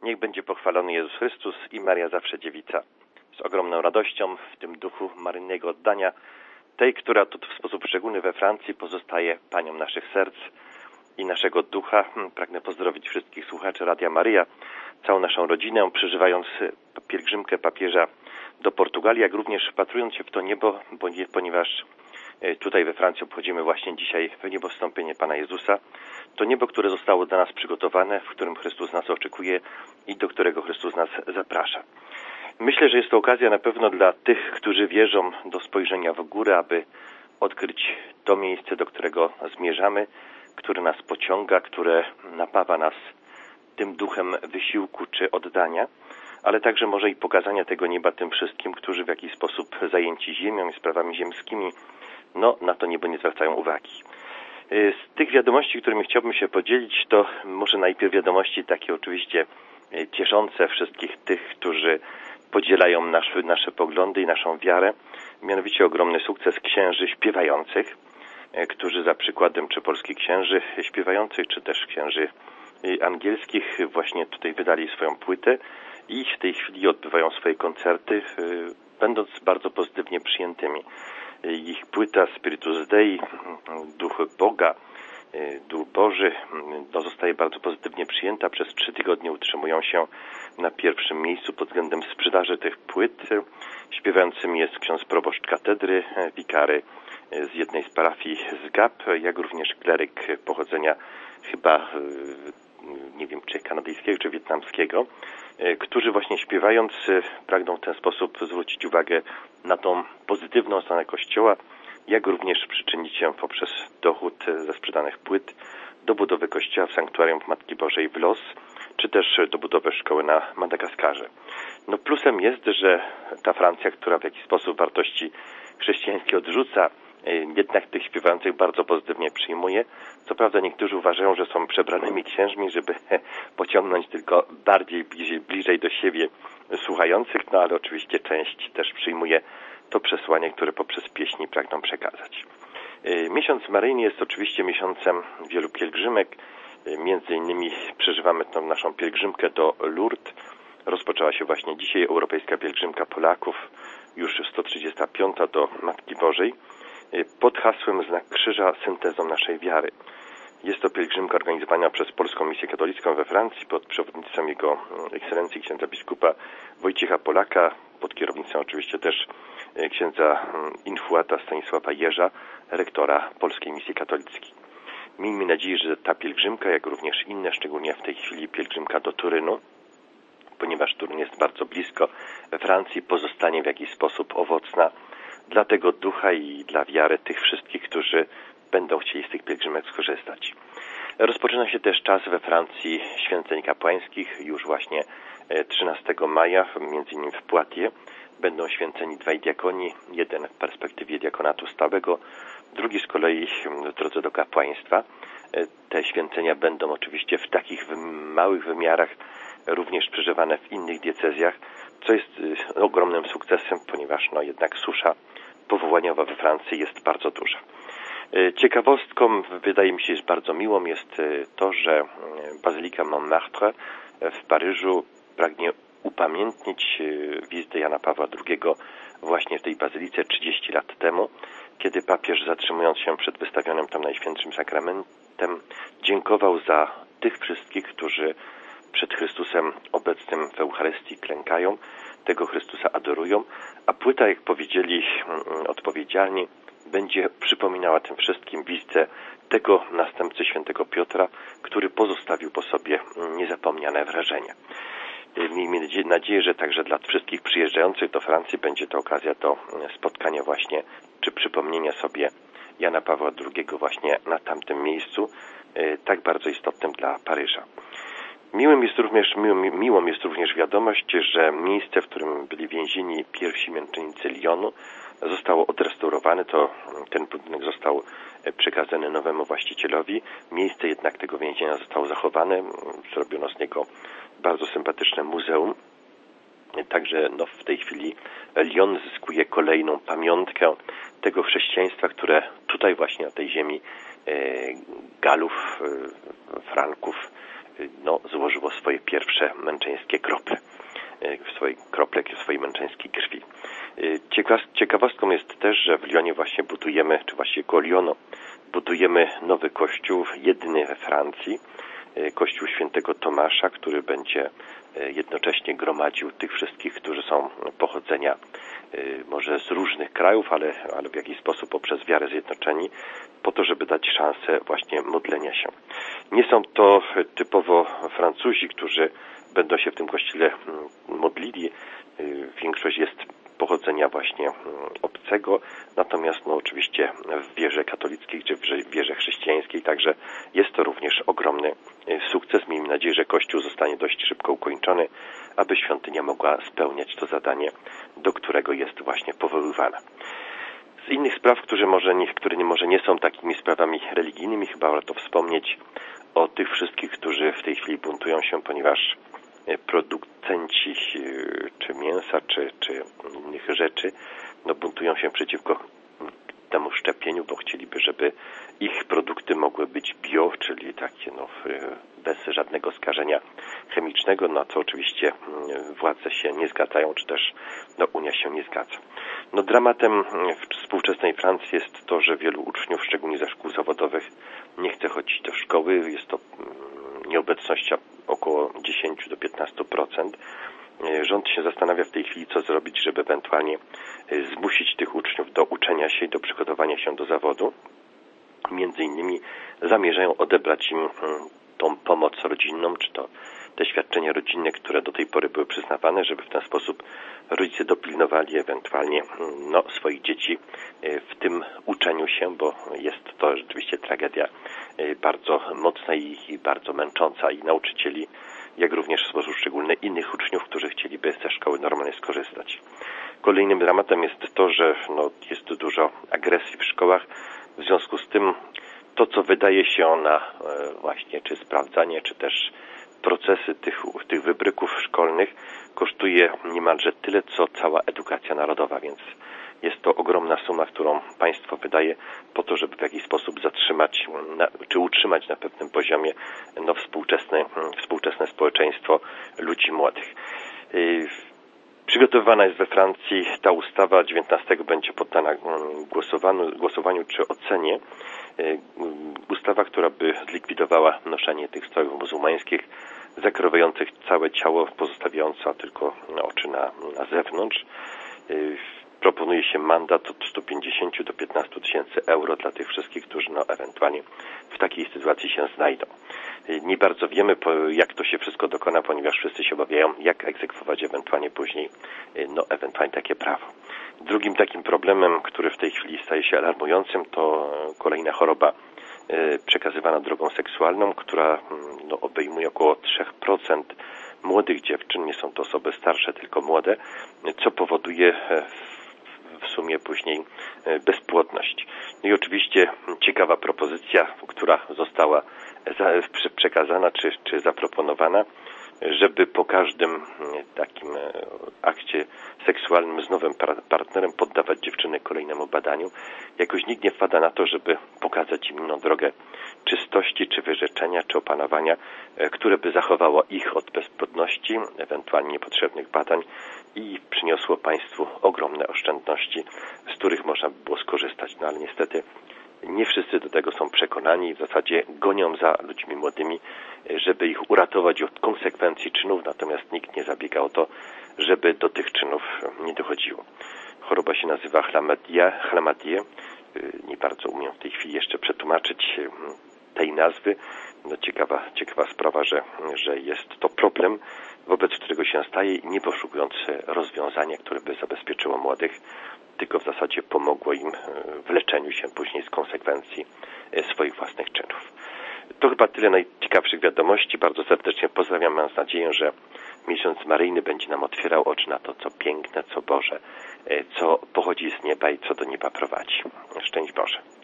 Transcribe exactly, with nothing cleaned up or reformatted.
Niech będzie pochwalony Jezus Chrystus i Maria zawsze dziewica. Z ogromną radością w tym duchu maryjnego oddania, tej, która tu w sposób szczególny we Francji pozostaje Panią naszych serc i naszego ducha, pragnę pozdrowić wszystkich słuchaczy Radia Maryja, całą naszą rodzinę, przeżywając pielgrzymkę papieża do Portugalii, jak również wpatrując się w to niebo, ponieważ tutaj we Francji obchodzimy właśnie dzisiaj niebowstąpienie Pana Jezusa. To niebo, które zostało dla nas przygotowane, w którym Chrystus nas oczekuje i do którego Chrystus nas zaprasza. Myślę, że jest to okazja na pewno dla tych, którzy wierzą, do spojrzenia w górę, aby odkryć to miejsce, do którego zmierzamy, które nas pociąga, które napawa nas tym duchem wysiłku czy oddania, ale także może i pokazania tego nieba tym wszystkim, którzy w jakiś sposób zajęci ziemią i sprawami ziemskimi, no na to niebo nie zwracają uwagi. Z tych wiadomości, którymi chciałbym się podzielić, to może najpierw wiadomości takie oczywiście cieszące wszystkich tych, którzy podzielają nasze, nasze poglądy i naszą wiarę, mianowicie ogromny sukces księży śpiewających, którzy za przykładem czy polskich księży śpiewających, czy też księży angielskich właśnie tutaj wydali swoją płytę i w tej chwili odbywają swoje koncerty, będąc bardzo pozytywnie przyjętymi. Ich płyta Spiritus Dei, Duch Boga, Duch Boży, no, zostaje bardzo pozytywnie przyjęta. Przez trzy tygodnie utrzymują się na pierwszym miejscu pod względem sprzedaży tych płyt. Śpiewającym jest ksiądz proboszcz katedry, wikary z jednej z parafii z Gap, jak również kleryk pochodzenia chyba, nie wiem, czy kanadyjskiego, czy wietnamskiego, którzy właśnie śpiewając pragną w ten sposób zwrócić uwagę na tą pozytywną stronę Kościoła, jak również przyczynić się poprzez dochód ze sprzedanych płyt do budowy kościoła w sanktuarium Matki Bożej w Los, czy też do budowy szkoły na Madagaskarze. No plusem jest, że ta Francja, która w jakiś sposób wartości chrześcijańskie odrzuca, jednak tych śpiewających bardzo pozytywnie przyjmuje. Co prawda niektórzy uważają, że są przebranymi księżmi, żeby pociągnąć tylko bardziej bliżej, bliżej do siebie słuchających, no ale oczywiście część też przyjmuje to przesłanie, które poprzez pieśni pragną przekazać. Miesiąc maryjny jest oczywiście miesiącem wielu pielgrzymek. Między innymi przeżywamy tą naszą pielgrzymkę do Lourdes. Rozpoczęła się właśnie dzisiaj Europejska Pielgrzymka Polaków, już sto trzydziesta piąta do Matki Bożej, pod hasłem Znak Krzyża, syntezą naszej wiary. Jest to pielgrzymka organizowana przez Polską Misję Katolicką we Francji pod przewodnictwem Jego Ekscelencji księdza biskupa Wojciecha Polaka, pod kierownictwem oczywiście też księdza infuata Stanisława Jerza, rektora Polskiej Misji Katolickiej. Miejmy nadzieję, że ta pielgrzymka, jak również inne, szczególnie w tej chwili pielgrzymka do Turynu, ponieważ Turyn jest bardzo blisko we Francji, pozostanie w jakiś sposób owocna dla tego ducha i dla wiary tych wszystkich, którzy będą chcieli z tych pielgrzymek skorzystać. Rozpoczyna się też czas we Francji święceń kapłańskich. Już właśnie trzynastego maja, między innymi w Poitiers, będą święceni dwaj diakoni. Jeden w perspektywie diakonatu stałego, drugi z kolei w drodze do kapłaństwa. Te święcenia będą oczywiście w takich małych wymiarach również przeżywane w innych diecezjach, co jest ogromnym sukcesem, ponieważ no jednak susza powołaniowa we Francji jest bardzo duża. Ciekawostką, wydaje mi się, jest bardzo miłą, jest to, że Bazylika Montmartre w Paryżu pragnie upamiętnić wizytę Jana Pawła drugiego właśnie w tej bazylice trzydzieści lat temu, kiedy papież, zatrzymując się przed wystawionym tam Najświętszym Sakramentem, dziękował za tych wszystkich, którzy przed Chrystusem obecnym w Eucharystii klękają, tego Chrystusa adorują, a płyta, jak powiedzieli odpowiedzialni, będzie przypominała tym wszystkim wizytę tego następcy świętego Piotra, który pozostawił po sobie niezapomniane wrażenie. Miejmy nadzieję, że także dla wszystkich przyjeżdżających do Francji będzie to okazja do spotkania właśnie, czy przypomnienia sobie Jana Pawła drugiego właśnie na tamtym miejscu, tak bardzo istotnym dla Paryża. Miłym jest również, miłą, miłą jest również wiadomość, że miejsce, w którym byli więzieni pierwsi męczennicy Lyonu, zostało odrestaurowane. To ten budynek został przekazany nowemu właścicielowi. Miejsce jednak tego więzienia zostało zachowane. Zrobiono z niego bardzo sympatyczne muzeum. Także no, w tej chwili Lyon zyskuje kolejną pamiątkę tego chrześcijaństwa, które tutaj właśnie na tej ziemi e, Galów, e, Franków no, złożyło swoje pierwsze męczeńskie krople, swoje krople swojej męczeńskiej krwi. Ciekawostką jest też, że w Lyonie właśnie budujemy, czy właściwie koło Lyonu, budujemy nowy kościół, jedyny we Francji, kościół świętego Tomasza, który będzie jednocześnie gromadził tych wszystkich, którzy są pochodzenia może z różnych krajów, ale, ale w jakiś sposób poprzez wiarę zjednoczeni, po to, żeby dać szansę właśnie modlenia się. Nie są to typowo Francuzi, którzy będą się w tym kościele modlili. Większość jest pochodzenia właśnie obcego, natomiast no oczywiście w wierze katolickiej czy w wierze chrześcijańskiej, także jest to również ogromny sukces. Miejmy nadzieję, że Kościół zostanie dość szybko ukończony, aby świątynia mogła spełniać to zadanie, do którego jest właśnie powoływana. Z innych spraw, które może nie, które nie, może nie są takimi sprawami religijnymi, chyba warto wspomnieć o tych wszystkich, którzy w tej chwili buntują się, ponieważ producenci czy mięsa, czy, czy innych rzeczy, no buntują się przeciwko temu szczepieniu, bo chcieliby, żeby ich produkty mogły być bio, czyli takie no, bez żadnego skażenia chemicznego, na co oczywiście władze się nie zgadzają, czy też no, Unia się nie zgadza. No, dramatem współczesnej Francji jest to, że wielu uczniów, szczególnie ze szkół zawodowych, nie chce chodzić do szkoły. Jest to nieobecność około dziesięć do piętnastu procent. Rząd się zastanawia w tej chwili, co zrobić, żeby ewentualnie zmusić tych uczniów do uczenia się i do przygotowania się do zawodu. Między innymi zamierzają odebrać im tą pomoc rodzinną, czy to te świadczenia rodzinne, które do tej pory były przyznawane, żeby w ten sposób rodzice dopilnowali ewentualnie no, swoich dzieci w tym uczeniu się, bo jest to rzeczywiście tragedia bardzo mocna i bardzo męcząca i nauczycieli, jak również w sposób szczególny innych uczniów, którzy chcieliby ze szkoły normalnie skorzystać. Kolejnym dramatem jest to, że no, jest dużo agresji w szkołach. W związku z tym to, co wydaje się na właśnie czy sprawdzanie, czy też procesy tych, tych wybryków szkolnych kosztuje niemalże tyle, co cała edukacja narodowa, więc jest to ogromna suma, którą państwo wydaje po to, żeby w jakiś sposób zatrzymać na, czy utrzymać na pewnym poziomie no, współczesne, współczesne społeczeństwo ludzi młodych. Przygotowywana jest we Francji ta ustawa, dziewiętnastego będzie poddana głosowaniu, głosowaniu czy ocenie. Ustawa, która by zlikwidowała noszenie tych strojów muzułmańskich, zakrywających całe ciało, pozostawiająca tylko oczy na, na zewnątrz. Proponuje się mandat od stu pięćdziesięciu do piętnastu tysięcy euro dla tych wszystkich, którzy no, ewentualnie w takiej sytuacji się znajdą. Nie bardzo wiemy, jak to się wszystko dokona, ponieważ wszyscy się obawiają, jak egzekwować ewentualnie później no, ewentualnie takie prawo. Drugim takim problemem, który w tej chwili staje się alarmującym, to kolejna choroba przekazywana drogą seksualną, która no, obejmuje około trzy procent młodych dziewczyn, nie są to osoby starsze, tylko młode, co powoduje w sumie później bezpłodność. No i oczywiście ciekawa propozycja, która została przekazana czy, czy zaproponowana, żeby po każdym takim akcie seksualnym z nowym partnerem poddawać dziewczyny kolejnemu badaniu. Jakoś nikt nie wpada na to, żeby pokazać im inną drogę czystości, czy wyrzeczenia, czy opanowania, które by zachowało ich od bezpłodności, ewentualnie niepotrzebnych badań i przyniosło państwu ogromne oszczędności, z których można by było skorzystać. No ale niestety nie wszyscy do tego są przekonani i w zasadzie gonią za ludźmi młodymi, żeby ich uratować od konsekwencji czynów, natomiast nikt nie zabiega o to, żeby do tych czynów nie dochodziło. Choroba się nazywa chlamydia, chlamydia. Nie bardzo umiem w tej chwili jeszcze przetłumaczyć tej nazwy. No ciekawa, ciekawa sprawa, że, że jest to problem, wobec którego się staje i nie poszukując rozwiązania, które by zabezpieczyło młodych, tylko w zasadzie pomogło im w leczeniu się później z konsekwencji swoich własnych czynów. To chyba tyle najciekawszych wiadomości. Bardzo serdecznie pozdrawiam. Mam nadzieję, że miesiąc maryjny będzie nam otwierał oczy na to, co piękne, co Boże, co pochodzi z nieba i co do nieba prowadzi. Szczęść Boże.